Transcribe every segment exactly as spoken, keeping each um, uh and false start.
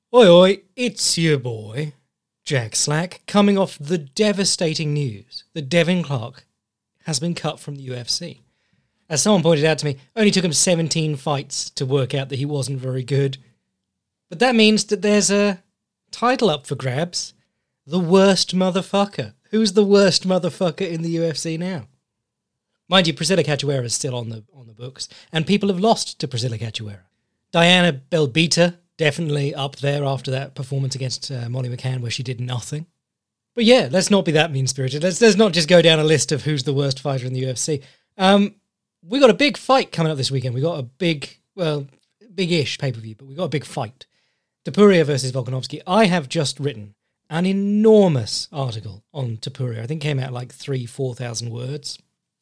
Oi oi, it's your boy, Jack Slack, coming off the devastating news that Devin Clark has been cut from the U F C. As someone pointed out to me, only took him seventeen fights to work out that he wasn't very good. But that means that there's a title up for grabs. The worst motherfucker. Who's the worst motherfucker in the U F C now? Mind you, Priscilla Cachoeira is still on the on the books, and people have lost to Priscilla Cachoeira. Diana Belbita, definitely up there after that performance against uh, Molly McCann where she did nothing. But yeah, let's not be that mean-spirited. Let's, let's not just go down a list of who's the worst fighter in the U F C. Um, we got a big fight coming up this weekend. We got a big, well, big-ish pay-per-view, but we got a big fight. Topuria versus Volkanovski. I have just written an enormous article on Topuria. I think it came out like three, four thousand words.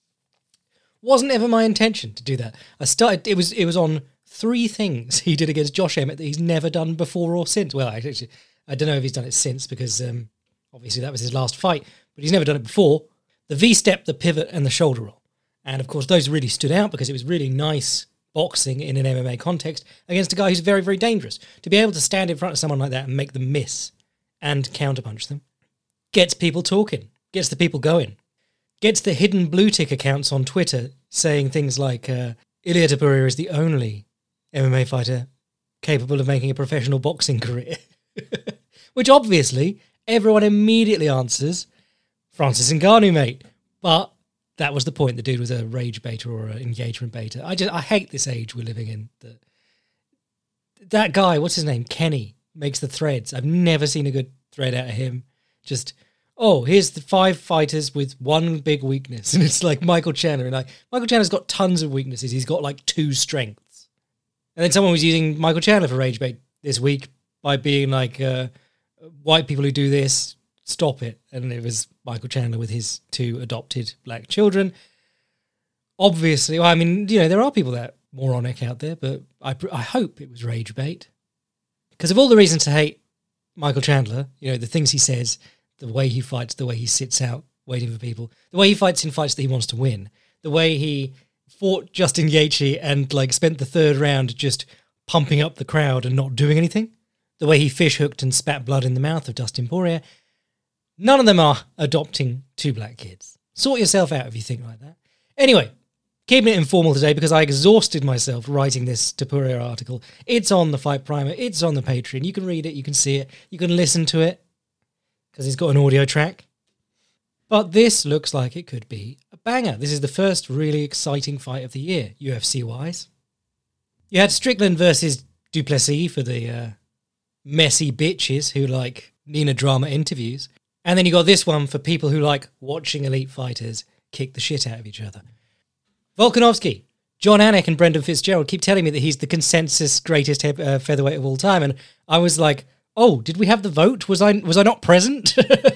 Wasn't ever my intention to do that. I started. It was. It was on three things he did against Josh Emmett that he's never done before or since. Well, actually, I don't know if he's done it since because um, obviously that was his last fight, but he's never done it before. The V-step, the pivot, and the shoulder roll. And of course, those really stood out because it was really nice boxing in an M M A context against a guy who's very, very dangerous. To be able to stand in front of someone like that and make them miss and counterpunch them gets people talking, gets the people going, gets the hidden blue tick accounts on Twitter saying things like, uh, Ilia Topuria is the only M M A fighter capable of making a professional boxing career. Which obviously everyone immediately answers, Francis Ngannou, mate. But that was the point. The dude was a rage baiter or an engagement baiter. I just I hate this age we're living in. That that guy, what's his name? Kenny, makes the threads. I've never seen a good thread out of him. Just, oh, here's the five fighters with one big weakness. And it's like Michael Chandler. And like Michael Chandler's got tons of weaknesses. He's got like two strengths. And then someone was using Michael Chandler for rage bait this week by being like, uh, white people who do this, stop it. And it was Michael Chandler with his two adopted black children. Obviously, well, I mean, you know, there are people that are moronic out there, but I, I hope it was rage bait. Because of all the reasons to hate Michael Chandler, you know, the things he says, the way he fights, the way he sits out waiting for people, the way he fights in fights that he wants to win, the way he fought Justin Gaethje and like spent the third round just pumping up the crowd and not doing anything, the way he fish hooked and spat blood in the mouth of Dustin Poirier. None of them are adopting two black kids. Sort yourself out if you think like that. Anyway, keeping it informal today because I exhausted myself writing this Topuria article. It's on the Fight Primer. It's on the Patreon. You can read it. You can see it. You can listen to it because it's got an audio track. But this looks like it could be a banger. This is the first really exciting fight of the year, U F C-wise. You had Strickland versus Duplessis for the uh, messy bitches who like Nina drama interviews. And then you got this one for people who like watching elite fighters kick the shit out of each other. Volkanovski. John Anik and Brendan Fitzgerald keep telling me that he's the consensus greatest he- uh, featherweight of all time. And I was like, oh, did we have the vote? Was I was I not present?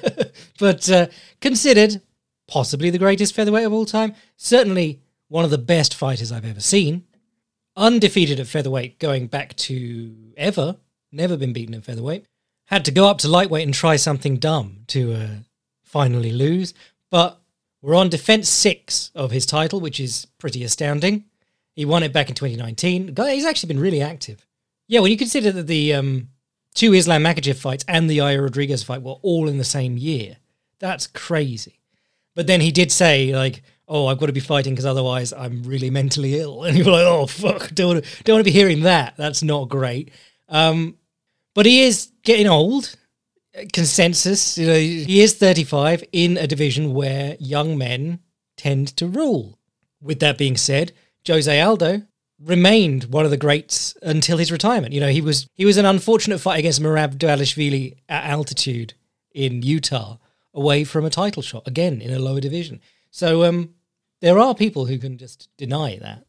But uh, considered possibly the greatest featherweight of all time. Certainly one of the best fighters I've ever seen. Undefeated at featherweight going back to ever. Never been beaten at featherweight. Had to go up to lightweight and try something dumb to uh, finally lose. But we're on defense six of his title, which is pretty astounding. He won it back in twenty nineteen. He's actually been really active. Yeah, when you consider that the um, two Islam Makhachev fights and the Yair Rodriguez fight were all in the same year, that's crazy. But then he did say, like, oh, I've got to be fighting because otherwise I'm really mentally ill. And you're like, oh, fuck, don't want to, don't want to be hearing that. That's not great. Um, but he is getting old. Consensus, you know, he is thirty-five in a division where young men tend to rule. With that being said, Jose Aldo remained one of the greats until his retirement. You know, he was he was an unfortunate fight against Merab Dvalishvili at altitude in Utah, away from a title shot, again, in a lower division. So um, there are people who can just deny that.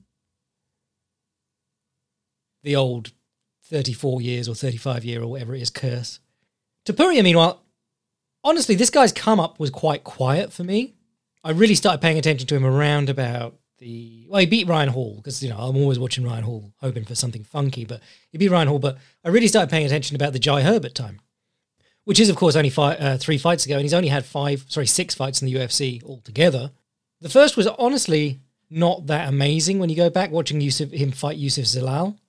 The old thirty-four years or thirty-five year or whatever it is curse. Topuria, meanwhile, honestly, this guy's come up was quite quiet for me. I really started paying attention to him around about the... Well, he beat Ryan Hall, because, you know, I'm always watching Ryan Hall, hoping for something funky, but he beat Ryan Hall, but I really started paying attention about the Jai Herbert time, which is, of course, only five, uh, three fights ago, and he's only had five, sorry, six fights in the U F C altogether. The first was honestly not that amazing when you go back watching Yusuf, him fight Yusuf Zalal.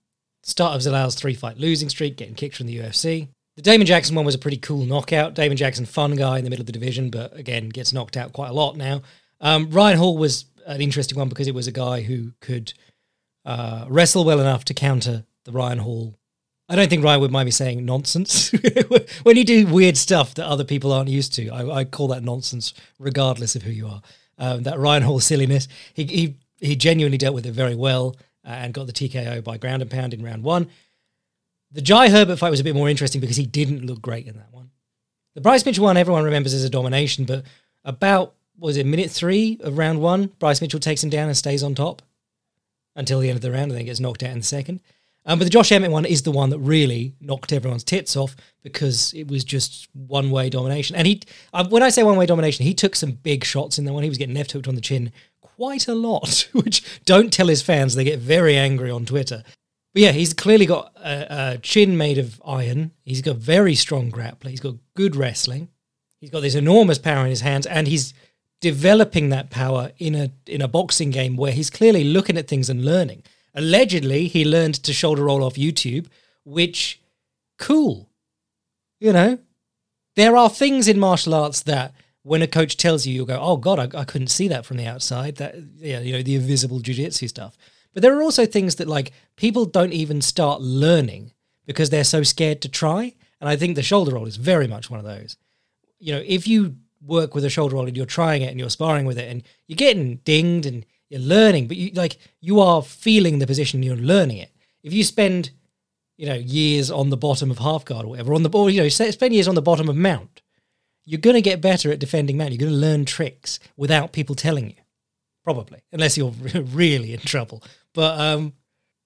Start of Zalal's three-fight losing streak, getting kicked from the U F C. The Damon Jackson one was a pretty cool knockout. Damon Jackson, fun guy in the middle of the division, but again, gets knocked out quite a lot now. Um, Ryan Hall was an interesting one because it was a guy who could uh, wrestle well enough to counter the Ryan Hall. I don't think Ryan would mind me saying nonsense. When you do weird stuff that other people aren't used to, I, I call that nonsense regardless of who you are. Um, that Ryan Hall silliness, he, he, he genuinely dealt with it very well uh, and got the T K O by ground and pound in round one. The Jai Herbert fight was a bit more interesting because he didn't look great in that one. The Bryce Mitchell one, everyone remembers as a domination, but about, what was it, minute three of round one, Bryce Mitchell takes him down and stays on top until the end of the round and then gets knocked out in the second. Um, but the Josh Emmett one is the one that really knocked everyone's tits off because it was just one-way domination. And he, uh, when I say one-way domination, he took some big shots in that one. He was getting left hooked on the chin quite a lot, which don't tell his fans. They get very angry on Twitter. But yeah, he's clearly got a, a chin made of iron. He's got very strong grappling. He's got good wrestling. He's got this enormous power in his hands, and he's developing that power in a in a boxing game where he's clearly looking at things and learning. Allegedly, he learned to shoulder roll off YouTube, which, cool. You know, there are things in martial arts that when a coach tells you, you'll go, oh God, I, I couldn't see that from the outside. That, yeah, you know, the invisible jiu-jitsu stuff. But there are also things that, like, people don't even start learning because they're so scared to try. And I think the shoulder roll is very much one of those. You know, if you work with a shoulder roll and you're trying it and you're sparring with it and you're getting dinged and you're learning, but you like you are feeling the position, you're learning it. If you spend, you know, years on the bottom of half guard or whatever, on the or, you know, spend years on the bottom of mount, you're going to get better at defending mount. You're going to learn tricks without people telling you, probably, unless you're really in trouble. But, um,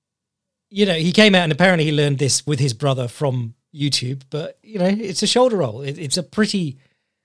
you know, he came out and apparently he learned this with his brother from YouTube. But, you know, it's a shoulder roll. It, it's a pretty,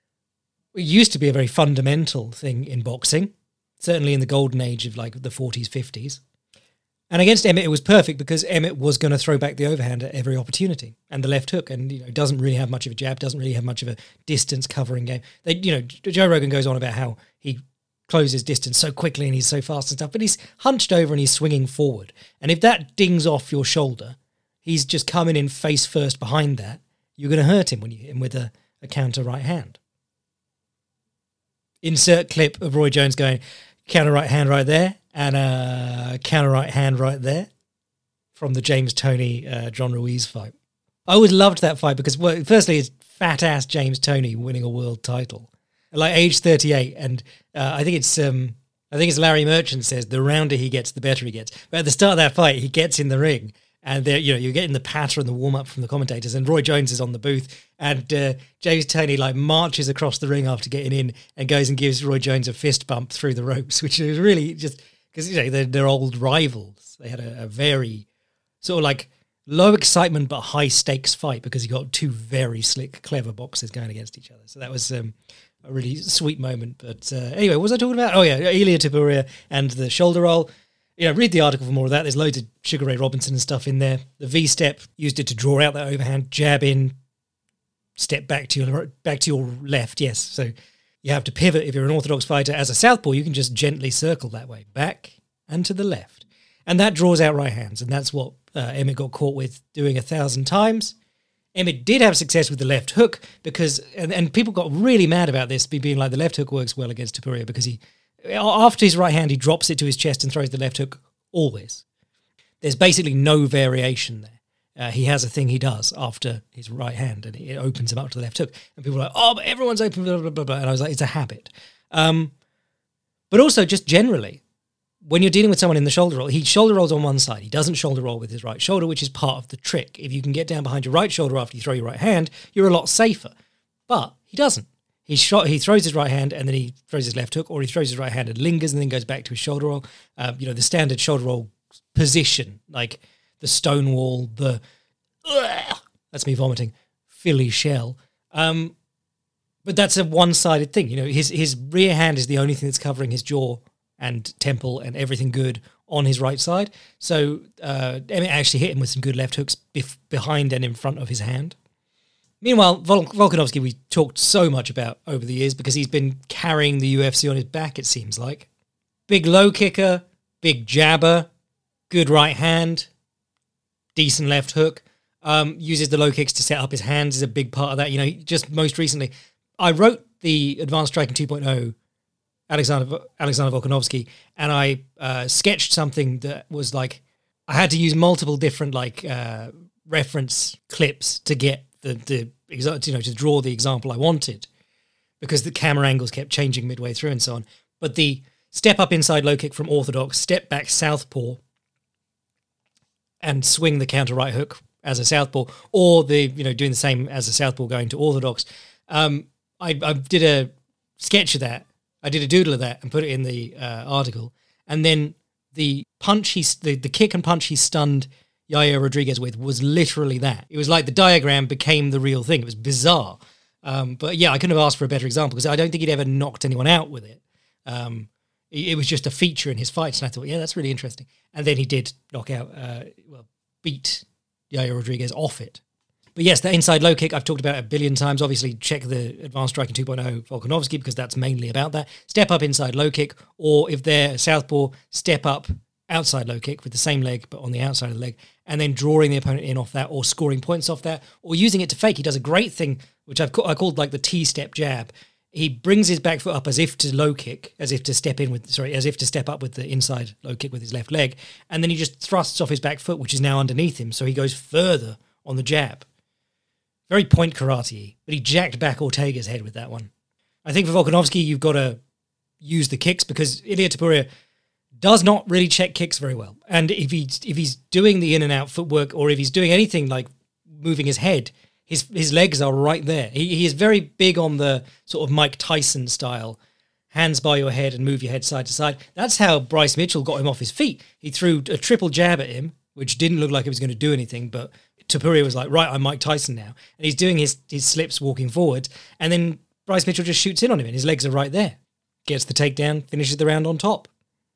it used to be a very fundamental thing in boxing, certainly in the golden age of like the forties, fifties. And against Emmett, it was perfect because Emmett was going to throw back the overhand at every opportunity and the left hook. And, you know, doesn't really have much of a jab, doesn't really have much of a distance covering game. They, you know, Joe Rogan goes on about how he closes distance so quickly and he's so fast and stuff, but he's hunched over and he's swinging forward. And if that dings off your shoulder, he's just coming in face first behind that. You're going to hurt him when you hit him with a, a counter right hand. Insert clip of Roy Jones going, counter right hand right there, and a counter right hand right there from the James Toney, uh, John Ruiz fight. I always loved that fight because, well, firstly, it's fat-ass James Toney winning a world title. Like age thirty-eight, and uh, I think it's um, I think it's Larry Merchant says the rounder he gets, the better he gets. But at the start of that fight, he gets in the ring, and there, you know, you're getting the patter and the warm up from the commentators, and Roy Jones is on the booth, and uh, James Toney like marches across the ring after getting in and goes and gives Roy Jones a fist bump through the ropes, which is really just because, you know, they're, they're old rivals. They had a, a very sort of like low excitement but high stakes fight because you got two very slick, clever boxers going against each other. So that was um, a really sweet moment. But uh, anyway, what was I talking about? Oh yeah, Ilia Topuria and the shoulder roll. You know, read the article for more of that. There's loads of Sugar Ray Robinson and stuff in there. The V-step, used it to draw out that overhand, jab in, step back to your back to your left, yes. So you have to pivot if you're an orthodox fighter. As a southpaw, you can just gently circle that way, back and to the left. And that draws out right hands, and that's what uh, Emmett got caught with doing a thousand times. Emmett did have success with the left hook because, and, and people got really mad about this, being like the left hook works well against Topuria because he, after his right hand, he drops it to his chest and throws the left hook always. There's basically no variation there. Uh, he has a thing he does after his right hand, and it opens him up to the left hook. And people are like, oh, but everyone's open, blah, blah, blah, blah. And I was like, it's a habit. Um, but also, just generally, when you're dealing with someone in the shoulder roll, he shoulder rolls on one side. He doesn't shoulder roll with his right shoulder, which is part of the trick. If you can get down behind your right shoulder after you throw your right hand, you're a lot safer. But he doesn't. He shot. He throws his right hand and then he throws his left hook, or he throws his right hand and lingers and then goes back to his shoulder roll. Uh, you know, the standard shoulder roll position, like the stone wall, the ugh, that's me vomiting, Philly shell. Um, but that's a one-sided thing. You know, his his rear hand is the only thing that's covering his jaw and temple and everything good on his right side. So uh, Emmett actually hit him with some good left hooks bef- behind and in front of his hand. Meanwhile, Vol- Volkanovski we talked so much about over the years because he's been carrying the U F C on his back, it seems like. Big low kicker, big jabber, good right hand, decent left hook. Um, uses the low kicks to set up his hands is a big part of that. You know, just most recently, I wrote the Advanced Striking two point oh Alexander Alexander Volkanovski, and I uh, sketched something that was like I had to use multiple different like uh, reference clips to get the the exa- you know to draw the example I wanted, because the camera angles kept changing midway through and so on. But the step up inside low kick from orthodox, step back southpaw, and swing the counter right hook as a southpaw, or the you know doing the same as a southpaw going to orthodox. Um, I, I did a sketch of that. I did a doodle of that and put it in the uh, article. And then the punch he, the, the kick and punch he stunned Yair Rodriguez with was literally that. It was like the diagram became the real thing. It was bizarre. Um, but yeah, I couldn't have asked for a better example because I don't think he'd ever knocked anyone out with it. Um, it, it was just a feature in his fights. And I thought, yeah, that's really interesting. And then he did knock out, uh, well, beat Yair Rodriguez off it. But yes, the inside low kick, I've talked about it a billion times. Obviously, check the Advanced Striking two point oh Volkanovski because that's mainly about that. Step up inside low kick, or if they're southpaw, step up outside low kick with the same leg but on the outside of the leg, and then drawing the opponent in off that or scoring points off that or using it to fake. He does a great thing, which I've ca- I called like the T-step jab. He brings his back foot up as if to low kick, as if to step in with, sorry, as if to step up with the inside low kick with his left leg, and then he just thrusts off his back foot, which is now underneath him, so he goes further on the jab. Very point karate, but he jacked back Ortega's head with that one. I think for Volkanovski, you've got to use the kicks because Ilia Topuria does not really check kicks very well. And if he's, if he's doing the in and out footwork, or if he's doing anything like moving his head, his his legs are right there. He, he is very big on the sort of Mike Tyson style, hands by your head and move your head side to side. That's how Bryce Mitchell got him off his feet. He threw a triple jab at him, which didn't look like it was going to do anything, but Topuria was like, right, I'm Mike Tyson now. And he's doing his, his slips walking forward. And then Bryce Mitchell just shoots in on him and his legs are right there. Gets the takedown, finishes the round on top.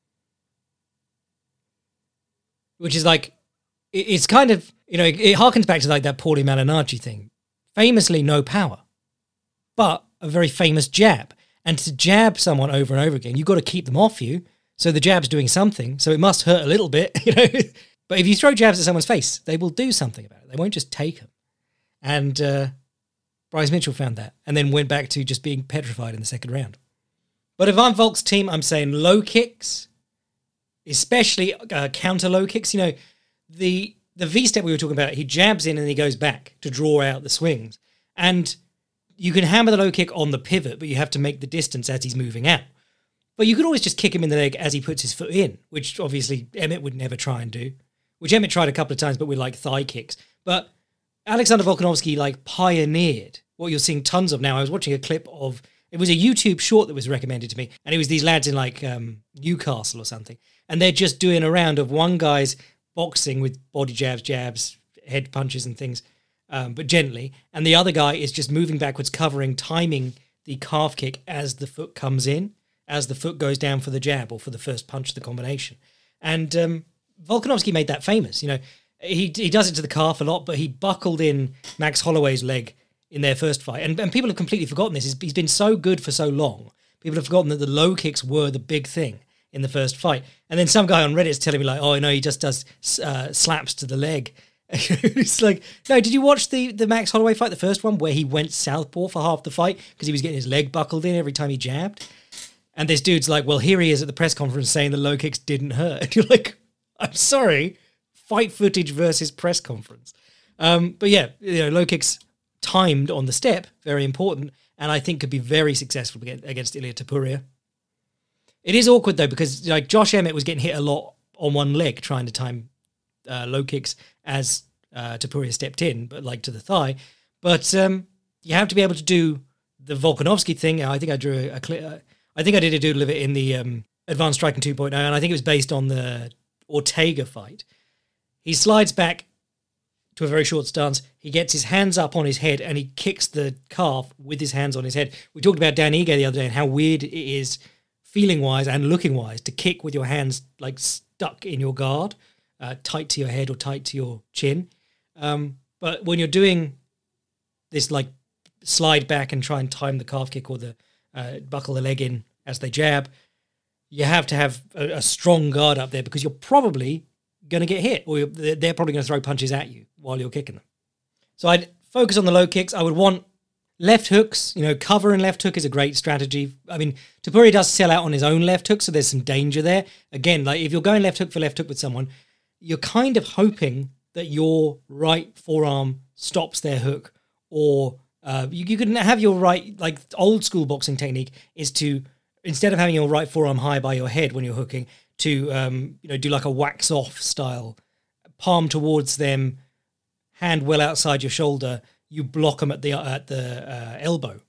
Which is like, it, it's kind of, you know, it, it harkens back to like that Paulie Malignaggi thing. Famously no power, but a very famous jab. And to jab someone over and over again, you've got to keep them off you. So the jab's doing something. So it must hurt a little bit, you know. But if you throw jabs at someone's face, they will do something about it. They won't just take them. And uh, Bryce Mitchell found that and then went back to just being petrified in the second round. But if I'm Volk's team, I'm saying low kicks, especially uh, counter low kicks. You know, the the V-step we were talking about, he jabs in and he goes back to draw out the swings. And you can hammer the low kick on the pivot, but you have to make the distance as he's moving out. But you could always just kick him in the leg as he puts his foot in, which obviously Emmett would never try and do. Which Emmett tried a couple of times, but with like thigh kicks. But Alexander Volkanovski like pioneered what you're seeing tons of now. I was watching a clip of, it was a YouTube short that was recommended to me, and it was these lads in like um, Newcastle or something, and they're just doing a round of one guy's boxing with body jabs, jabs, head punches and things, um, but gently, and the other guy is just moving backwards, covering, timing the calf kick as the foot comes in, as the foot goes down for the jab or for the first punch of the combination. And um, Volkanovski made that famous. You know, he he does it to the calf a lot, but he buckled in Max Holloway's leg in their first fight. And, and people have completely forgotten this. He's, he's been so good for so long. People have forgotten that the low kicks were the big thing in the first fight. And then some guy on Reddit is telling me like, oh, no, he just does uh, slaps to the leg. It's like, no, did you watch the, the Max Holloway fight, the first one, where he went southpaw for half the fight because he was getting his leg buckled in every time he jabbed? And this dude's like, well, here he is at the press conference saying the low kicks didn't hurt. And you're like, I'm sorry, fight footage versus press conference. Um, but yeah, you know, low kicks timed on the step, very important, and I think could be very successful against Ilia Topuria. It is awkward though, because like Josh Emmett was getting hit a lot on one leg trying to time uh, low kicks as uh, Topuria stepped in, but like to the thigh. But um, you have to be able to do the Volkanovski thing. I think I drew a, a clear. I think I did a doodle of it in the um, Advanced Striking two point oh, and I think it was based on the Ortega fight. He slides back to a very short stance. He gets his hands up on his head and he kicks the calf with his hands on his head. We talked about Dan Ige the other day and how weird it is feeling-wise and looking-wise to kick with your hands like stuck in your guard, uh, tight to your head or tight to your chin. Um, but when you're doing this like slide back and try and time the calf kick or the uh, buckle the leg in as they jab, you have to have a, a strong guard up there because you're probably going to get hit, or they're they're probably going to throw punches at you while you're kicking them. So I'd focus on the low kicks. I would want left hooks. You know, cover and left hook is a great strategy. I mean, Topuria does sell out on his own left hook, so there's some danger there. Again, like if you're going left hook for left hook with someone, you're kind of hoping that your right forearm stops their hook, or uh, you, you can have your right, like old school boxing technique is to, instead of having your right forearm high by your head when you're hooking, to um, you know, do like a wax off style, palm towards them, hand well outside your shoulder. You block them at the at the uh, elbow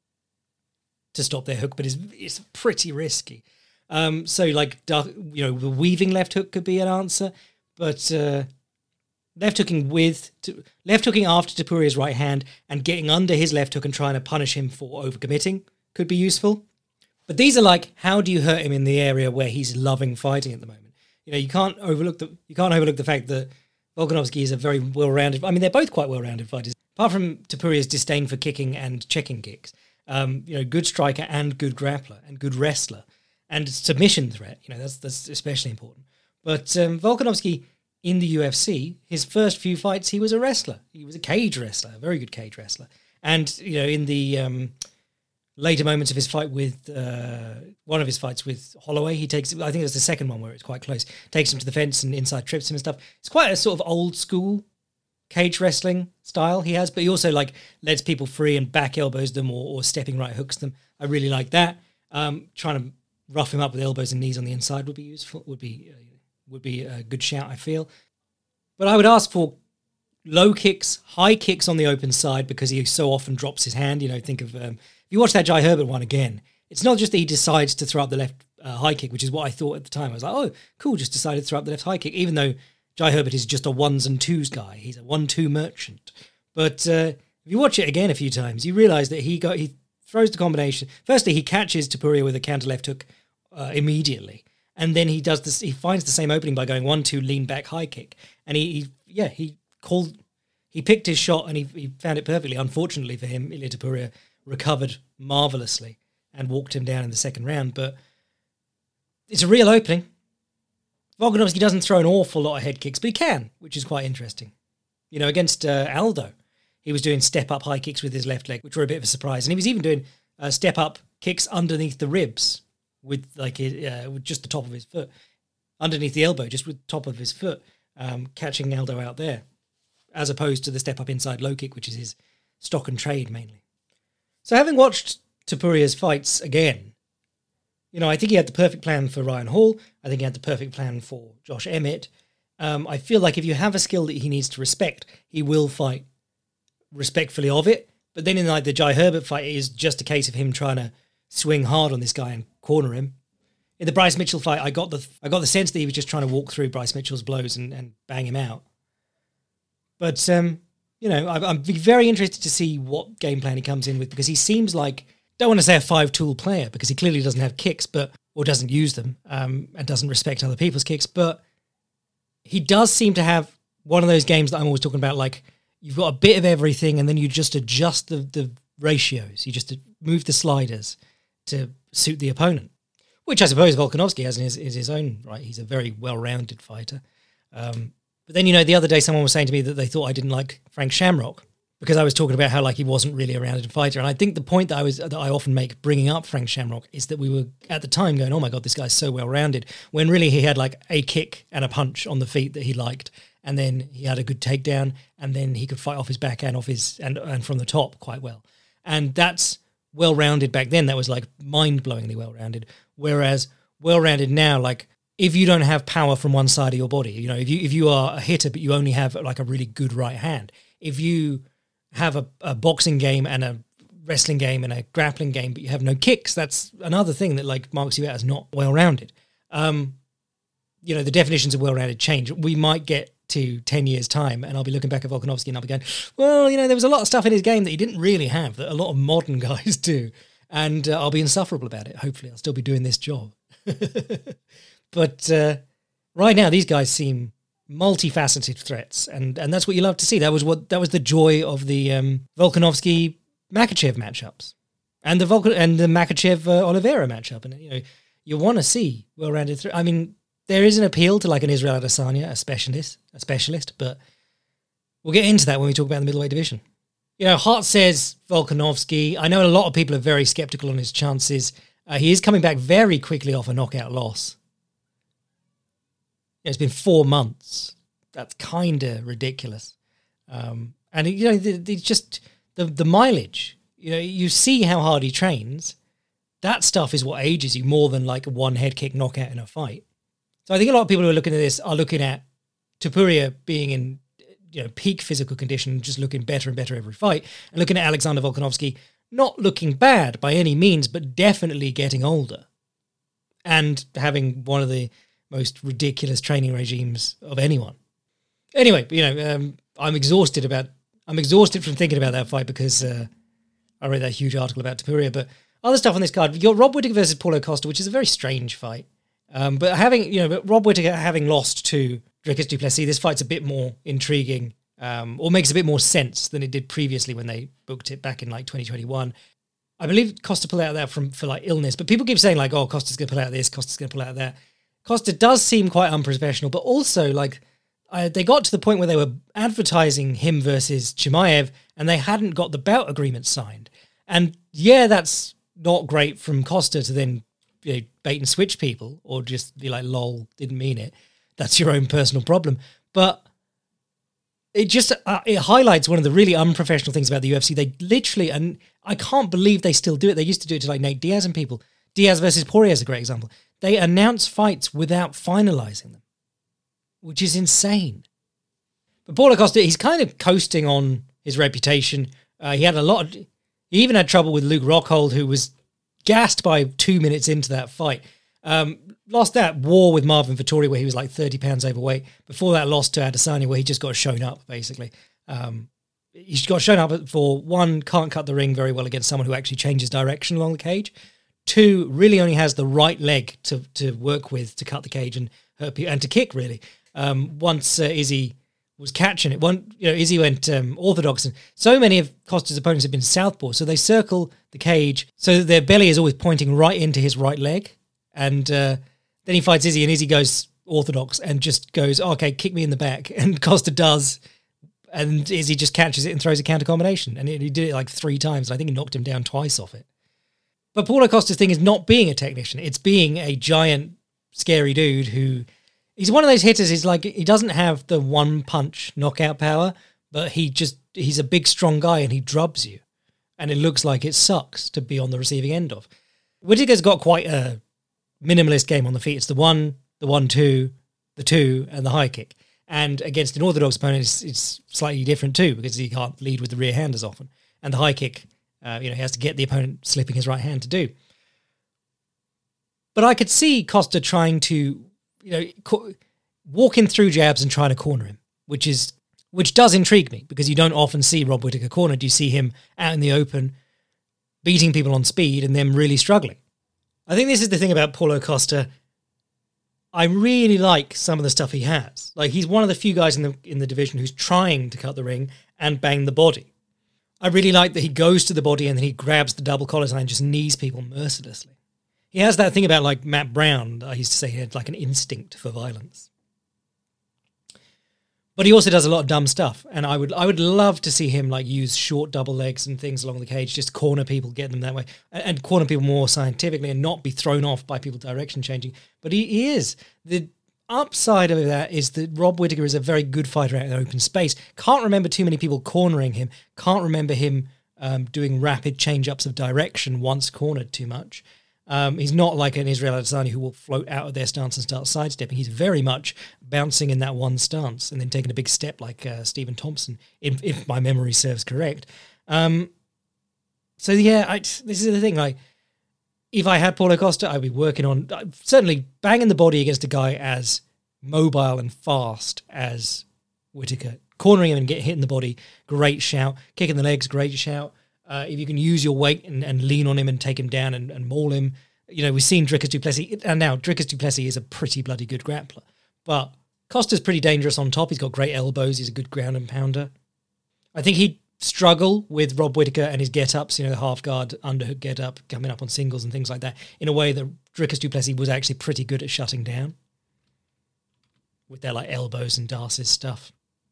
to stop their hook, but it's it's pretty risky. Um, so like you know, the weaving left hook could be an answer, but uh, left hooking with to, left hooking after Topuria's right hand and getting under his left hook and trying to punish him for overcommitting could be useful. But these are like, how do you hurt him in the area where he's loving fighting at the moment? You know, you can't overlook the you can't overlook the fact that Volkanovski is a very well-rounded. I mean, they're both quite well-rounded fighters. Apart from Topuria's disdain for kicking and checking kicks, um, you know, good striker and good grappler and good wrestler and submission threat. You know, that's that's especially important. But um, Volkanovski in the U F C, his first few fights, he was a wrestler. He was a cage wrestler, a very good cage wrestler. And you know, in the um, later moments of his fight with uh, one of his fights with Holloway, he takes, I think it was the second one where it's quite close, takes him to the fence and inside trips him and stuff. It's quite a sort of old school cage wrestling style he has, but he also like lets people free and back elbows them or, or stepping right hooks them. I really like that. Um, trying to rough him up with elbows and knees on the inside would be useful, would be uh, would be a good shout, I feel. But I would ask for low kicks, high kicks on the open side, because he so often drops his hand. You know, think of, um, if you watch that Jai Herbert one again, it's not just that he decides to throw up the left uh, high kick, which is what I thought at the time. I was like, oh, cool, just decided to throw up the left high kick, even though Jai Herbert is just a ones and twos guy. He's a one-two merchant. But uh, if you watch it again a few times, you realise that he got he throws the combination. Firstly, he catches Topuria with a counter left hook uh, immediately. And then he does this. He finds the same opening by going one-two lean back high kick. And he, he yeah, he called, he picked his shot and he, he found it perfectly. Unfortunately for him, Ilia Topuria recovered marvellously and walked him down in the second round. But it's a real opening. Volkanovski doesn't throw an awful lot of head kicks, but he can, which is quite interesting. You know, against uh, Aldo, he was doing step-up high kicks with his left leg, which were a bit of a surprise. And he was even doing uh, step-up kicks underneath the ribs with like uh, with just the top of his foot, underneath the elbow, just with the top of his foot, um, catching Aldo out there, as opposed to the step-up inside low kick, which is his stock and trade mainly. So having watched Topuria's fights again, you know, I think he had the perfect plan for Ryan Hall. I think he had the perfect plan for Josh Emmett. Um, I feel like if you have a skill that he needs to respect, he will fight respectfully of it. But then in like the Jai Herbert fight, it is just a case of him trying to swing hard on this guy and corner him. In the Bryce Mitchell fight, I got the I got the sense that he was just trying to walk through Bryce Mitchell's blows and, and bang him out. But um, you know, I, I'm very interested to see what game plan he comes in with, because he seems like, don't want to say a five-tool player, because he clearly doesn't have kicks, but or doesn't use them, um, and doesn't respect other people's kicks. But he does seem to have one of those games that I'm always talking about, like you've got a bit of everything, and then you just adjust the the ratios. You just move the sliders to suit the opponent, which I suppose Volkanovski has in his, is his own right. He's a very well-rounded fighter. Um, but then, you know, the other day someone was saying to me that they thought I didn't like Frank Shamrock because I was talking about how like he wasn't really a rounded fighter. And I think the point that I was that I often make bringing up Frank Shamrock is that we were at the time going, oh my God, this guy's so well-rounded, when really he had like a kick and a punch on the feet that he liked. And then he had a good takedown, and then he could fight off his back and off his and, and from the top quite well. And that's well-rounded back then. That was like mind-blowingly well-rounded. Whereas well-rounded now, like if you don't have power from one side of your body, you know, if you if you are a hitter but you only have like a really good right hand, if you have a, a boxing game and a wrestling game and a grappling game but you have no kicks, that's another thing that like marks you out as not well-rounded. Um, you know, the definitions of well-rounded change. We might get to ten years time and I'll be looking back at Volkanovski and I'll be going, well, you know, there was a lot of stuff in his game that he didn't really have that a lot of modern guys do, and uh, I'll be insufferable about it. Hopefully I'll still be doing this job. But uh, right now these guys seem multifaceted threats, and and that's what you love to see. That was what that was the joy of the um, Volkanovski Makhachev matchups and the Volkan and the Makhachev uh, Oliveira matchup. And you know, you want to see well-rounded threats. I mean, there is an appeal to like an Israel Adesanya, a specialist, a specialist, but we'll get into that when we talk about the middleweight division. You know, Hart says Volkanovski. I know a lot of people are very skeptical on his chances. Uh, he is coming back very quickly off a knockout loss. It's been four months. That's kind of ridiculous. Um, and, you know, it's just the, the mileage. You know, you see how hard he trains. That stuff is what ages you more than like one head kick knockout in a fight. So I think a lot of people who are looking at this are looking at Topuria being in, you know, peak physical condition, just looking better and better every fight, and looking at Alexander Volkanovski not looking bad by any means, but definitely getting older and having one of the most ridiculous training regimes of anyone. Anyway, you know, um, I'm exhausted about, I'm exhausted from thinking about that fight because uh, I read that huge article about Topuria, but other stuff on this card, you've got Rob Whittaker versus Paulo Costa, which is a very strange fight. Um, but having, you know, but Rob Whittaker having lost to Dricus du Plessis, this fight's a bit more intriguing, um, or makes a bit more sense than it did previously when they booked it back in like twenty twenty-one. I believe Costa pulled out of that from for like illness, but people keep saying like, oh, Costa's going to pull out of this, Costa's going to pull out of that. Costa does seem quite unprofessional, but also like uh, they got to the point where they were advertising him versus Chimaev, and they hadn't got the bout agreement signed. And yeah, that's not great from Costa to then, you know, bait and switch people or just be like, lol, didn't mean it. That's your own personal problem. But it just, uh, it highlights one of the really unprofessional things about the U F C. They literally, and I can't believe they still do it. They used to do it to like Nate Diaz and people. Diaz versus Poirier is a great example. They announce fights without finalizing them, which is insane. But Paulo Costa, he's kind of coasting on his reputation. Uh, he had a lot of, he even had trouble with Luke Rockhold, who was gassed by two minutes into that fight. Um, lost that war with Marvin Vettori where he was like thirty pounds overweight. Before that, lost to Adesanya where he just got shown up, basically. Um, he got shown up for, one, can't cut the ring very well against someone who actually changes direction along the cage. Two, really only has the right leg to to work with to cut the cage and hurt people, and to kick, really. Um, once uh, Izzy was catching it, one, you know, Izzy went um, orthodox, and so many of Costa's opponents have been southpaw, so they circle the cage so that their belly is always pointing right into his right leg. And uh, then he fights Izzy, and Izzy goes orthodox and just goes, oh, okay, kick me in the back. And Costa does, and Izzy just catches it and throws a counter combination. And he did it like three times. I think he knocked him down twice off it. But Paulo Costa's thing is not being a technician. It's being a giant, scary dude who, he's one of those hitters, he's like, he doesn't have the one punch knockout power, but he just, he's a big, strong guy and he drubs you. And it looks like it sucks to be on the receiving end of. Whittaker's got quite a minimalist game on the feet. It's the one, the one, two, the two, and the high kick. And against an orthodox opponent, it's, it's slightly different too, because he can't lead with the rear hand as often. And the high kick, uh, you know, he has to get the opponent slipping his right hand to do. But I could see Costa trying to, you know, co- walking through jabs and trying to corner him, which is, which does intrigue me, because you don't often see Rob Whittaker cornered. You see him out in the open, beating people on speed and them really struggling. I think this is the thing about Paulo Costa. I really like some of the stuff he has. Like, he's one of the few guys in the in the division who's trying to cut the ring and bang the body. I really like that he goes to the body and then he grabs the double collar sign and just knees people mercilessly. He has that thing about, like, Matt Brown. I used to say he had like an instinct for violence. But he also does a lot of dumb stuff, and I would I would love to see him like use short double legs and things along the cage, just corner people, get them that way, and, and corner people more scientifically, and not be thrown off by people direction changing. But he, he is. The upside of that is that Rob Whittaker is a very good fighter out in open space. Can't remember too many people cornering him. Can't remember him um, doing rapid change-ups of direction once cornered too much. Um, he's not like an Israel Adesanya who will float out of their stance and start sidestepping. He's very much bouncing in that one stance and then taking a big step like uh, Stephen Thompson, if, if my memory serves correct. Um, so yeah, I, this is the thing. Like, if I had Paulo Costa, I'd be working on uh, certainly banging the body against a guy as mobile and fast as Whittaker. Cornering him and get hit in the body, great shout. Kicking the legs, great shout. Uh, if you can use your weight and, and lean on him and take him down and, and maul him. You know, we've seen Dricus du Plessis, and now Dricus du Plessis is a pretty bloody good grappler. But Costa's pretty dangerous on top. He's got great elbows. He's a good ground and pounder. I think he'd struggle with Rob Whittaker and his get-ups, you know, the half-guard, underhook get-up, coming up on singles and things like that, in a way that Dricus du Plessis was actually pretty good at shutting down. with their like elbows and Darce's stuff.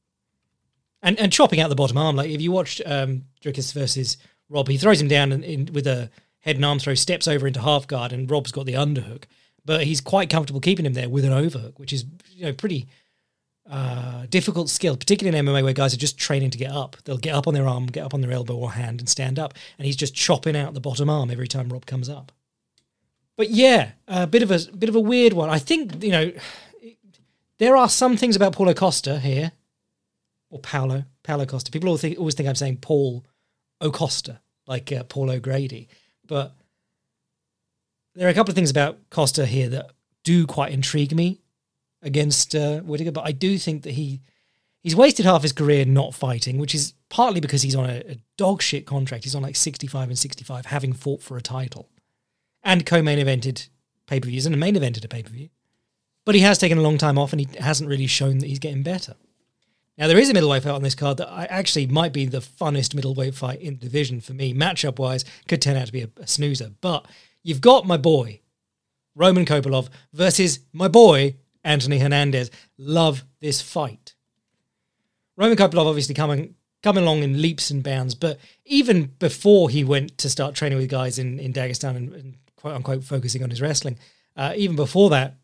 And and chopping out the bottom arm. Like if you watched um, Dricus versus Rob, he throws him down in, in, with a head and arm throw, steps over into half guard, and Rob's got the underhook. But he's quite comfortable keeping him there with an overhook, which is, you know, pretty uh, difficult skill, particularly in M M A where guys are just training to get up. They'll get up on their arm, get up on their elbow or hand and stand up. And he's just chopping out the bottom arm every time Rob comes up. But yeah, a bit of a bit of a weird one. I think, you know, there are some things about Paulo Costa here, or Paulo, Paulo Costa. People always think, always think I'm saying Paul O'Costa, like uh, Paul O'Grady. But there are a couple of things about Costa here that do quite intrigue me against uh, Whittaker, but I do think that he he's wasted half his career not fighting, which is partly because he's on a, a dog shit contract. He's on like sixty-five and sixty-five, having fought for a title and co-main evented pay-per-views and a main evented a pay-per-view. But he has taken a long time off and he hasn't really shown that he's getting better. Now, there is a middleweight fight on this card that I actually might be the funnest middleweight fight in the division for me. Matchup-wise, could turn out to be a, a snoozer, but you've got my boy, Roman Kopylov, versus my boy, Anthony Hernandez. Love this fight. Roman Kopylov obviously coming coming along in leaps and bounds, but even before he went to start training with guys in, in Dagestan and, and quote-unquote focusing on his wrestling, uh, even before that,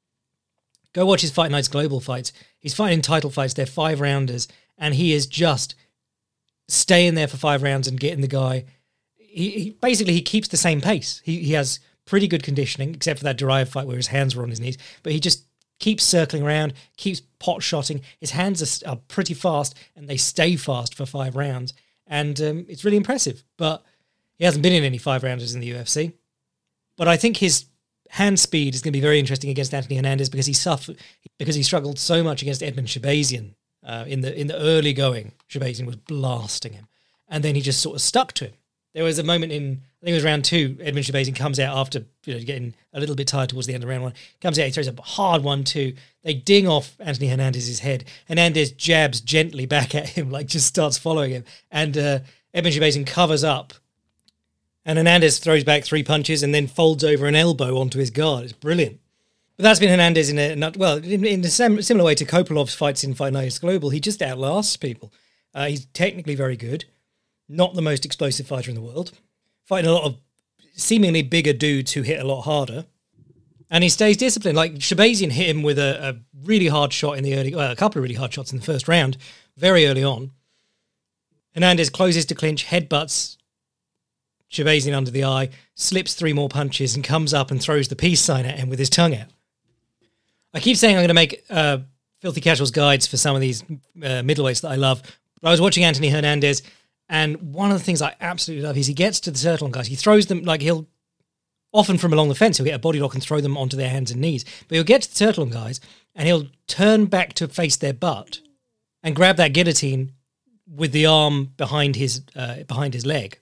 go watch his Fight Nights Global fights. He's fighting title fights. They're five-rounders, and he is just staying there for five rounds and getting the guy. He, he basically he keeps the same pace. He he has pretty good conditioning, except for that Duraev fight where his hands were on his knees. But he just keeps circling around, keeps pot shotting. His hands are, are pretty fast, and they stay fast for five rounds. And um, it's really impressive. But he hasn't been in any five rounders in the U F C. But I think his hand speed is going to be very interesting against Anthony Hernandez because he suffered because he struggled so much against Edmund Shabazian uh, in the in the early going. Shabazian was blasting him, and then he just sort of stuck to him. There was a moment in, I think it was round two, Edmund Shabazian comes out after, you know, getting a little bit tired towards the end of round one, comes out, he throws a hard one, two, they ding off Anthony Hernandez's head, Hernandez jabs gently back at him, like just starts following him, and uh, Edmund Shabazian covers up, and Hernandez throws back three punches and then folds over an elbow onto his guard. It's brilliant. But that's been Hernandez in a, not, well, in, in a sim- similar way to Kopilov's fights in Fight Nights Global, he just outlasts people. Uh, he's technically very good. Not the most explosive fighter in the world. Fighting a lot of seemingly bigger dudes who hit a lot harder. And he stays disciplined. Like, Shabazian hit him with a, a really hard shot in the early... Well, a couple of really hard shots in the first round, very early on. Hernandez closes to clinch, headbutts Shabazian under the eye, slips three more punches, and comes up and throws the peace sign at him with his tongue out. I keep saying I'm going to make uh, Filthy Casuals guides for some of these uh, middleweights that I love. But I was watching Anthony Hernandez... And one of the things I absolutely love is he gets to the turtle guys. He throws them, like he'll, often from along the fence, he'll get a body lock and throw them onto their hands and knees. But he'll get to the turtle guys and he'll turn back to face their butt and grab that guillotine with the arm behind his uh, behind his leg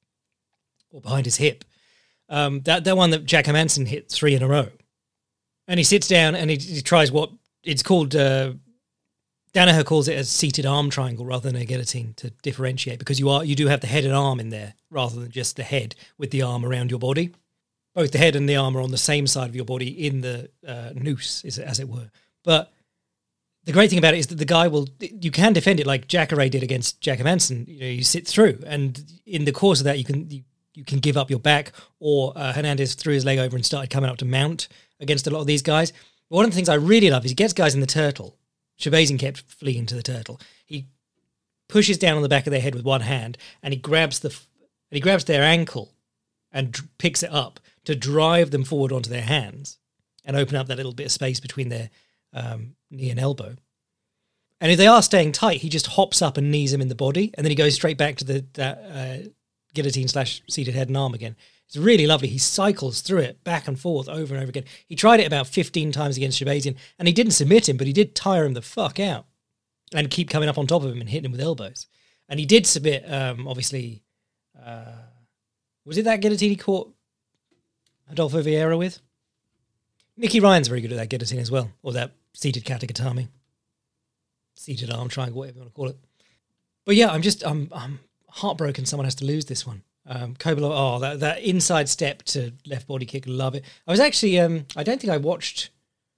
or behind his hip. Um, that, that one that Jack Hermansson hit three in a row. And he sits down and he, he tries what it's called... Uh, Danaher calls it a seated arm triangle rather than a guillotine to differentiate because you are you do have the head and arm in there rather than just the head with the arm around your body. Both the head and the arm are on the same side of your body in the uh, noose, as it were. But the great thing about it is that the guy will, you can defend it like Jacare did against Jack Hermansson. You know, you sit through, and in the course of that, you can you, you can give up your back. Or uh, Hernandez threw his leg over and started coming up to mount against a lot of these guys. But one of the things I really love is he gets guys in the turtle. Shabazian kept fleeing to the turtle. He pushes down on the back of their head with one hand, and he grabs the and he grabs their ankle and d- picks it up to drive them forward onto their hands and open up that little bit of space between their um, knee and elbow. And if they are staying tight, he just hops up and knees them in the body, and then he goes straight back to the that, uh, guillotine slash seated head and arm again. It's really lovely. He cycles through it back and forth over and over again. He tried it about fifteen times against Shabazian, and he didn't submit him, but he did tire him the fuck out and keep coming up on top of him and hitting him with elbows. And he did submit, um, obviously, uh, was it that guillotine he caught Adolfo Vieira with? Nicky Ryan's very good at that guillotine as well, or that seated katagatame. Seated arm triangle, whatever you want to call it. But yeah, I'm just, I'm, I'm heartbroken someone has to lose this one. Um, Kopylov, oh, that, that inside step to left body kick, love it. I was actually, um, I don't think I watched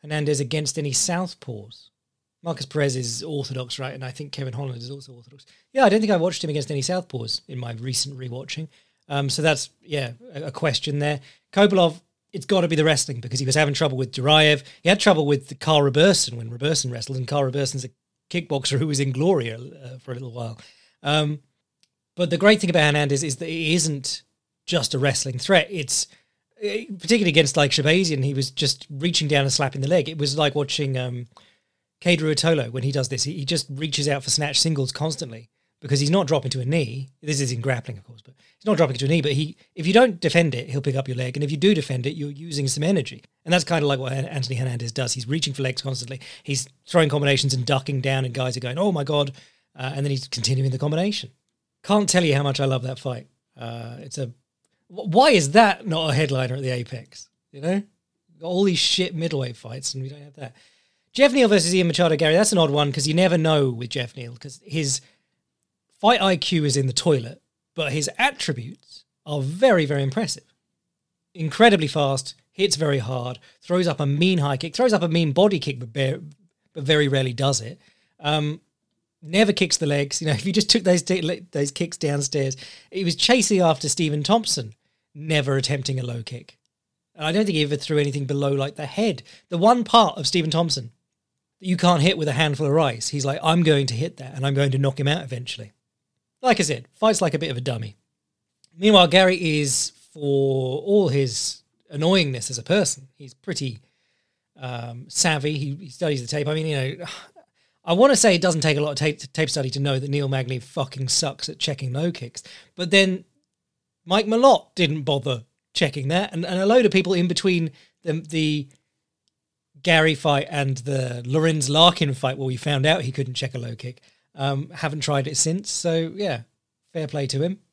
Hernandez against any southpaws. Marcus Perez is orthodox, right? And I think Kevin Holland is also orthodox. Yeah, I don't think I watched him against any southpaws in my recent rewatching. Um, so that's, yeah, a, a question there. Kopylov, it's got to be the wrestling because he was having trouble with Duraev. He had trouble with Carl Roberson when Roberson wrestled, and Carl Roberson's a kickboxer who was in Gloria uh, for a little while. Um, but the great thing about Hernandez is that it isn't just a wrestling threat. It's particularly against like Shabazian, he was just reaching down and slapping the leg. It was like watching um, Cade Ruotolo when he does this. He, he just reaches out for snatch singles constantly because he's not dropping to a knee. This is in grappling, of course, but he's not dropping to a knee. But he, if you don't defend it, he'll pick up your leg. And if you do defend it, you're using some energy. And that's kind of like what Anthony Hernandez does. He's reaching for legs constantly. He's throwing combinations and ducking down, and guys are going, oh my God. Uh, and then he's continuing the combination. Can't tell you how much I love that fight. Uh, it's a Why is that not a headliner at the Apex? You know? Got all these shit middleweight fights and we don't have that. Jeff Neal versus Ian Machado, Gary, that's an odd one because you never know with Jeff Neal because his fight I Q is in the toilet, but his attributes are very, very impressive. Incredibly fast, hits very hard, throws up a mean high kick, throws up a mean body kick, but, bare, but very rarely does it. Um, never kicks the legs. You know, if you just took those t- those kicks downstairs, he was chasing after Stephen Thompson, never attempting a low kick. And I don't think he ever threw anything below like the head. The one part of Stephen Thompson that you can't hit with a handful of rice, he's like, I'm going to hit that and I'm going to knock him out eventually. Like I said, fights like a bit of a dummy. Meanwhile, Gary is, for all his annoyingness as a person, he's pretty um, savvy. He, he studies the tape. I mean, you know, I want to say it doesn't take a lot of tape, tape study to know that Neil Magny fucking sucks at checking low kicks. But then Mike Malott didn't bother checking that. And, and a load of people in between the, the Gary fight and the Lorenz Larkin fight where we found out he couldn't check a low kick um, haven't tried it since. So, yeah, fair play to him.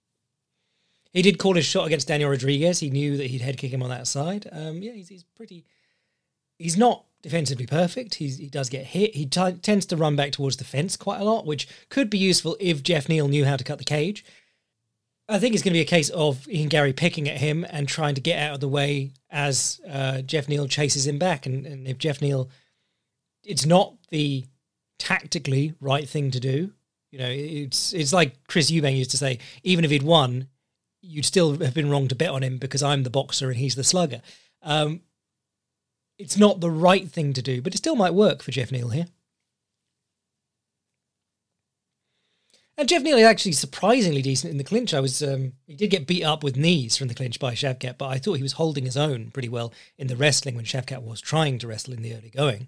He did call his shot against Daniel Rodriguez. He knew that he'd head kick him on that side. Um, yeah, he's, he's pretty... He's not defensively perfect. He's, he does get hit. He t- tends to run back towards the fence quite a lot, which could be useful if Jeff Neal knew how to cut the cage. I think it's going to be a case of Ian Gary picking at him and trying to get out of the way as uh, Jeff Neal chases him back. And, and if Jeff Neal... It's not the tactically right thing to do. You know, it's it's like Chris Eubank used to say, even if he'd won, you'd still have been wrong to bet on him because I'm the boxer and he's the slugger. Um, it's not the right thing to do, but it still might work for Jeff Neal here. And Jeff Neal is actually surprisingly decent in the clinch. I was um, he did get beat up with knees from the clinch by Shavkat, but I thought he was holding his own pretty well in the wrestling when Shavkat was trying to wrestle in the early going.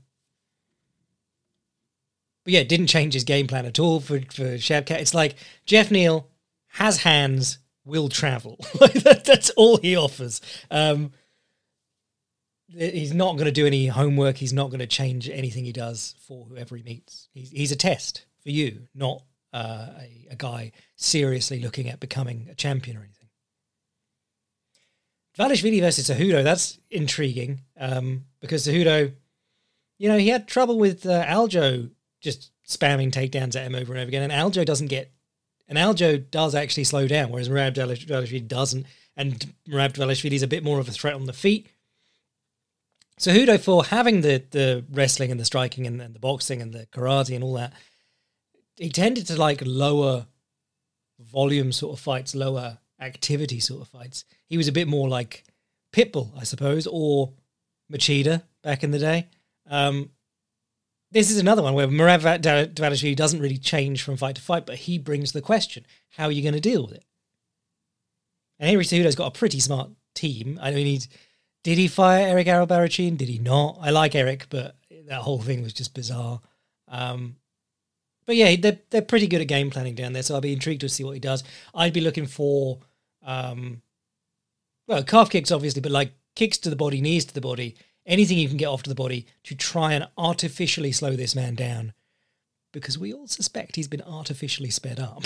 But yeah, it didn't change his game plan at all for, for Shavkat. It's like Jeff Neal has hands, will travel. Like that, that's all he offers. Um, he's not going to do any homework. He's not going to change anything he does for whoever he meets. He's, he's a test for you, not uh, a, a guy seriously looking at becoming a champion or anything. Dvalishvili versus Cejudo, that's intriguing um, because Cejudo, you know, he had trouble with uh, Aljo just spamming takedowns at him over and over again, and Aljo doesn't get... And Aljo does actually slow down, whereas Merab Dvalishvili doesn't, and Merab Dvalishvili is a bit more of a threat on the feet. Cejudo, for having the, the wrestling and the striking and, and the boxing and the karate and all that, he tended to like lower volume sort of fights, lower activity sort of fights. He was a bit more like Pitbull, I suppose, or Machida back in the day. Um, this is another one where Merab Dvalishvili doesn't really change from fight to fight, but he brings the question, how are you going to deal with it? And Henry Cejudo's got a pretty smart team. I mean, he's, did he fire Eric Albarracin? Did he not? I like Eric, but that whole thing was just bizarre. Um, but yeah, they're, they're pretty good at game planning down there, so I'll be intrigued to see what he does. I'd be looking for, um, well, calf kicks, obviously, but like kicks to the body, knees to the body, anything you can get off to the body to try and artificially slow this man down, because we all suspect he's been artificially sped up.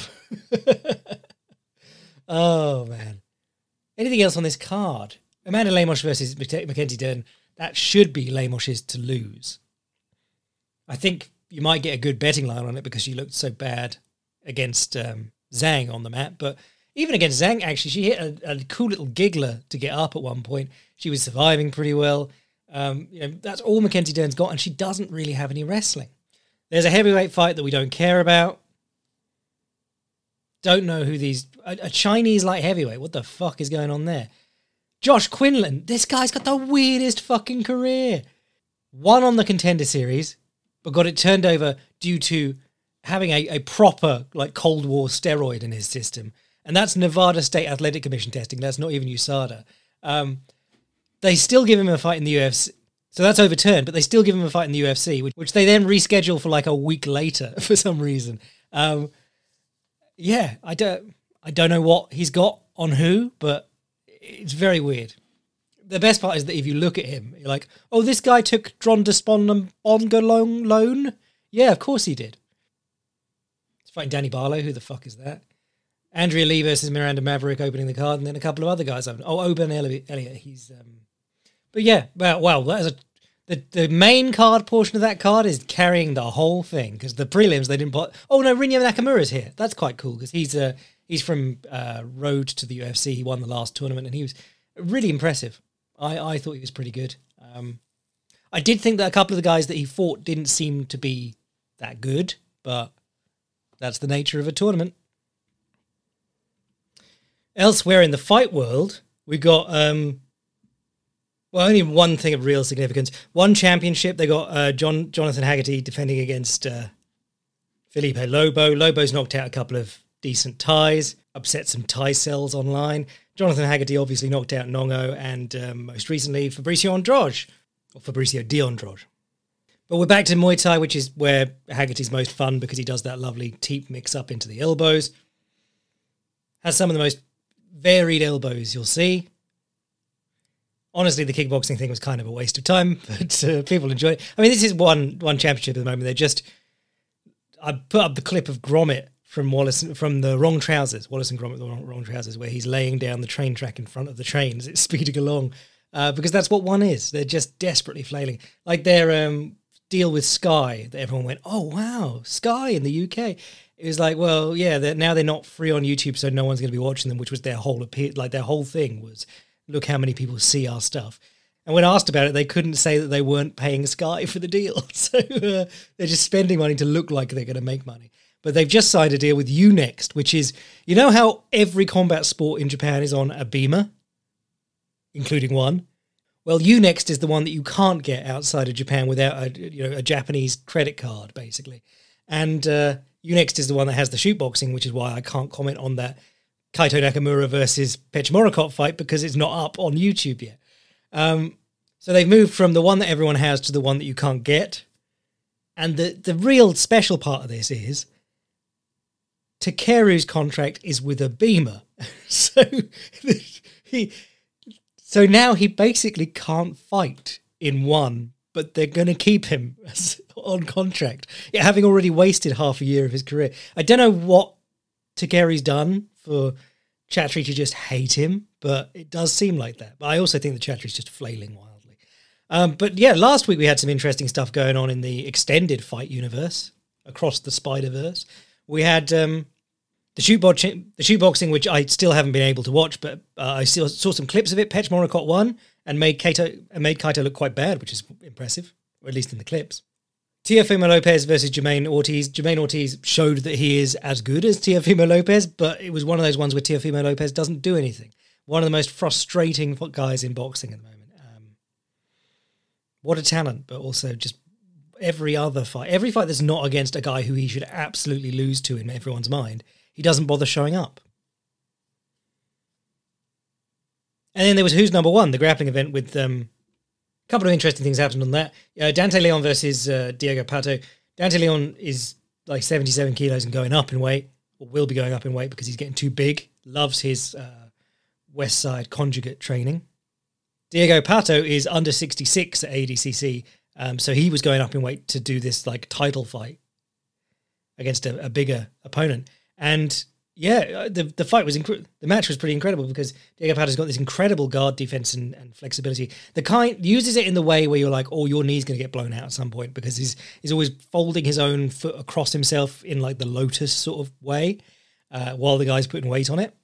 Oh, man. Anything else on this card? Amanda Lemos versus Mackenzie Dern. That should be Lemos's to lose. I think you might get a good betting line on it because she looked so bad against um, Zhang on the mat. But even against Zhang, actually, she hit a, a cool little giggler to get up at one point. She was surviving pretty well. Um, you know, that's all Mackenzie Dern's got, and she doesn't really have any wrestling. There's a heavyweight fight that we don't care about. Don't know who these... A, a Chinese light heavyweight. What the fuck is going on there? Josh Quinlan. This guy's got the weirdest fucking career. Won on the Contender Series, but got it turned over due to having a, a proper like Cold War steroid in his system. And that's Nevada State Athletic Commission testing. That's not even U S A D A. Um, they still give him a fight in the U F C. So that's overturned, but they still give him a fight in the U F C, which, which they then reschedule for like a week later for some reason. Um, yeah, I don't, I don't know what he's got on who, but it's very weird. The best part is that if you look at him, you're like, oh, this guy took Drondespon Bongalong loan? Yeah, of course he did. He's fighting Danny Barlow. Who the fuck is that? Andrea Lee versus Miranda Maverick opening the card, and then a couple of other guys. Oh, Oban Elliott. He's, um... But yeah, well, well that's a, the the main card portion of that card is carrying the whole thing, because the prelims they didn't put. Oh no, Rinya Nakamura's here. That's quite cool because he's uh, he's from uh, Road to the U F C. He won the last tournament, and he was really impressive. I, I thought he was pretty good. Um, I did think that a couple of the guys that he fought didn't seem to be that good, but that's the nature of a tournament. Elsewhere in the fight world, we got, um, well, only one thing of real significance. One championship, they got uh, John Jonathan Haggerty defending against uh, Felipe Lobo. Lobo's knocked out a couple of decent ties, upset some tie cells online. Jonathan Haggerty obviously knocked out Nongo and um, most recently Fabricio Andrade, or Fabricio de Andrade. But we're back to Muay Thai, which is where Haggerty's most fun because he does that lovely teep mix up into the elbows. Has some of the most varied elbows you'll see. Honestly, the kickboxing thing was kind of a waste of time, but uh, people enjoy it. I mean, this is one one championship at the moment. They're just... I put up the clip of Gromit from Wallace, from the Wrong Trousers, Wallace and Gromit, the Wrong, Wrong Trousers, where he's laying down the train track in front of the train as it's speeding along, uh, because that's what one is. They're just desperately flailing. Like their um, deal with Sky, that everyone went, oh, wow, Sky in the U K. It was like, well, yeah, they're, now they're not free on YouTube, so no one's going to be watching them, which was their whole appeal. Like their whole thing was, look how many people see our stuff. And when asked about it, they couldn't say that they weren't paying Sky for the deal. So uh, they're just spending money to look like they're going to make money. But they've just signed a deal with Unext, which is, you know how every combat sport in Japan is on a beamer, including one? Well, Unext is the one that you can't get outside of Japan without a, you know, a Japanese credit card, basically. And uh, Unext is the one that has the shoot boxing, which is why I can't comment on that Kaito Nakamura versus Pech Morakot fight because it's not up on YouTube yet. Um, so they've moved from the one that everyone has to the one that you can't get. And the, the real special part of this is Takeru's contract is with a beamer. so he, so now he basically can't fight in one, but they're going to keep him on contract, yeah, having already wasted half a year of his career. I don't know what Takeru's done for Chatri to just hate him, but it does seem like that. But I also think that Chatri's just flailing wildly. Um, but yeah, last week we had some interesting stuff going on in the extended fight universe across the Spider-Verse. We had um, the shoot bo- the shoot boxing, which I still haven't been able to watch, but uh, I still saw some clips of it. Pech Morakot won and made Kaito and made Kaito look quite bad, which is impressive, or at least in the clips. Teofimo Lopez versus Jermaine Ortiz. Jermaine Ortiz showed that he is as good as Teofimo Lopez, but it was one of those ones where Teofimo Lopez doesn't do anything. One of the most frustrating guys in boxing at the moment. Um, what a talent, but also just every other fight. Every fight that's not against a guy who he should absolutely lose to in everyone's mind, he doesn't bother showing up. And then there was Who's Number One, the grappling event with... Um, A couple of interesting things happened on that. Uh, Dante Leon versus uh, Diego Pato. Dante Leon is like seventy-seven kilos and going up in weight, or will be going up in weight because he's getting too big. Loves his uh, West Side conjugate training. Diego Pato is under sixty-six at A D C C, um, so he was going up in weight to do this like title fight against a, a bigger opponent. And yeah, the the fight was incredible. The match was pretty incredible because Diego Pato's got this incredible guard defense and, and flexibility. The kind uses it in the way where you're like, oh, your knee's going to get blown out at some point because he's he's always folding his own foot across himself in like the lotus sort of way uh, while the guy's putting weight on it.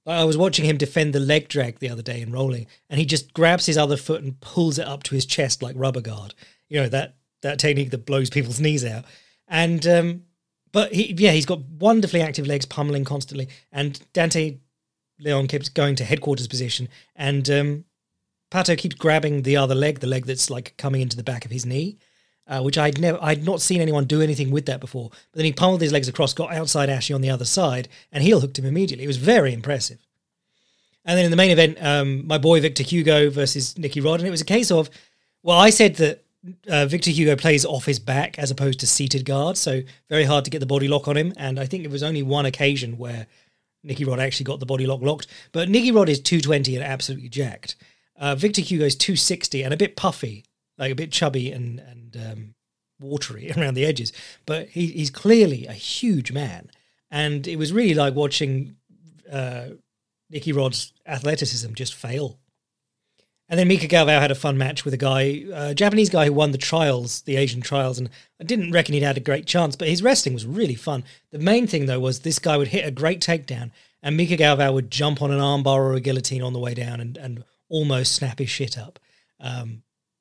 Like I was watching him defend the leg drag the other day in rolling, and he just grabs his other foot and pulls it up to his chest like rubber guard. You know, that that technique that blows people's knees out. And um, but he, yeah, he's got wonderfully active legs, pummeling constantly. And Dante Leon keeps going to headquarters position, and um, Pato keeps grabbing the other leg, the leg that's like coming into the back of his knee, uh, which I'd never, I'd not seen anyone do anything with that before. But then he pummeled his legs across, got outside Ashy on the other side, and heel hooked him immediately. It was very impressive. And then in the main event, um, my boy Victor Hugo versus Nicky Rod, and it was a case of, well, I said that uh, Victor Hugo plays off his back as opposed to seated guard, so very hard to get the body lock on him. And I think it was only one occasion where Nicky Rod actually got the body lock locked. But Nicky Rod is two twenty and absolutely jacked. Uh, Victor Hugo's two sixty and a bit puffy, like a bit chubby and and um, watery around the edges. But he, he's clearly a huge man. And it was really like watching uh, Nicky Rod's athleticism just fail. And then Mika Galvao had a fun match with a guy, a Japanese guy who won the trials, the Asian trials, and I didn't reckon he'd had a great chance, but his wrestling was really fun. The main thing, though, was this guy would hit a great takedown, and Mika Galvao would jump on an armbar or a guillotine on the way down and, and almost snap his shit up. Um,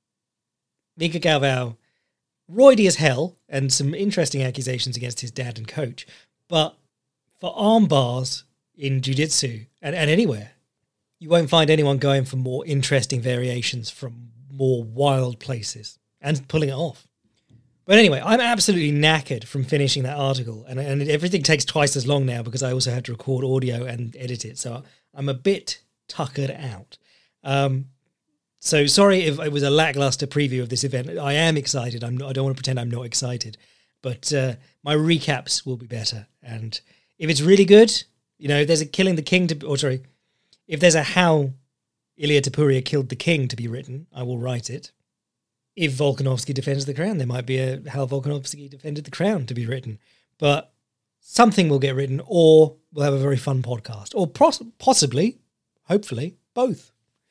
Mika Galvao, roidy as hell, and some interesting accusations against his dad and coach, but for arm bars in jiu-jitsu and, and anywhere, you won't find anyone going for more interesting variations from more wild places and pulling it off. But anyway, I'm absolutely knackered from finishing that article, and, and everything takes twice as long now because I also had to record audio and edit it, so I'm a bit tuckered out. Um, so sorry if it was a lackluster preview of this event. I am excited. I'm not, I don't want to pretend I'm not excited, but uh, my recaps will be better. And if it's really good, you know, if there's a Killing the King to, or sorry, if there's a How Ilya Topuria Killed the King to be written, I will write it. If Volkanovski defends the crown, there might be a How Volkanovski Defended the Crown to be written. But something will get written, or we'll have a very fun podcast. Or pos- possibly, hopefully, both.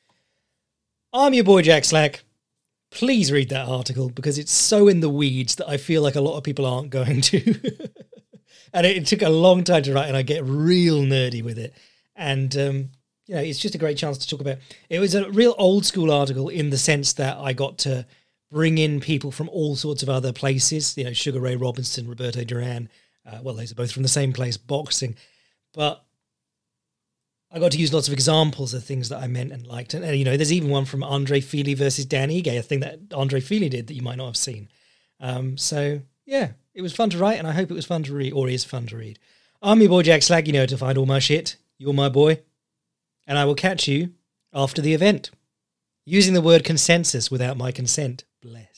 I'm your boy Jack Slack. Please read that article because it's so in the weeds that I feel like a lot of people aren't going to. And it, it took a long time to write, and I get real nerdy with it. And, um, you know, it's just a great chance to talk about. It was a real old school article in the sense that I got to bring in people from all sorts of other places, you know, Sugar Ray Robinson, Roberto Duran. Uh, well, those are both from the same place, boxing. But I got to use lots of examples of things that I meant and liked. And, uh, you know, there's even one from Andre Fili versus Dan Ige, a thing that Andre Fili did that you might not have seen. Um, so, yeah, it was fun to write, and I hope it was fun to read, or is fun to read. I'm your boy Jack Slack. You know to find all my shit. You're my boy. And I will catch you after the event. Using the word consensus without my consent. Bless.